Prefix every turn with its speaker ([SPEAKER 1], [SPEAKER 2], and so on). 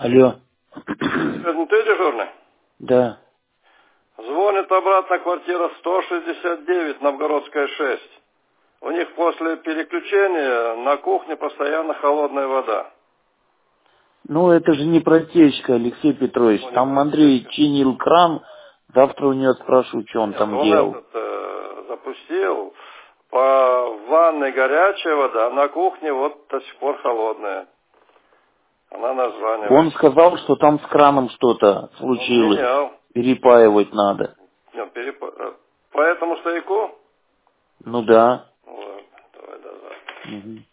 [SPEAKER 1] Алло.
[SPEAKER 2] Это ты дежурный?
[SPEAKER 1] Да.
[SPEAKER 2] Звонит обратно квартира 169, Новгородская 6. У них после переключения на кухне постоянно холодная вода.
[SPEAKER 1] Ну, это же не протечка, Алексей Петрович.
[SPEAKER 2] Ну, не
[SPEAKER 1] Там Андрей
[SPEAKER 2] протечка.
[SPEAKER 1] чинил кран. Завтра у него спрошу, что он
[SPEAKER 2] Нет,
[SPEAKER 1] там
[SPEAKER 2] он
[SPEAKER 1] делал.
[SPEAKER 2] запустил. По ванной горячая вода, а на кухне вот до сих пор холодная. Она
[SPEAKER 1] Он
[SPEAKER 2] названивает.
[SPEAKER 1] сказал, что там с краном что-то
[SPEAKER 2] Он
[SPEAKER 1] случилось.
[SPEAKER 2] менял.
[SPEAKER 1] Перепаивать надо.
[SPEAKER 2] Нет, по этому стояку?
[SPEAKER 1] Ну да.
[SPEAKER 2] Ну ладно, давай до завтра.
[SPEAKER 1] Угу.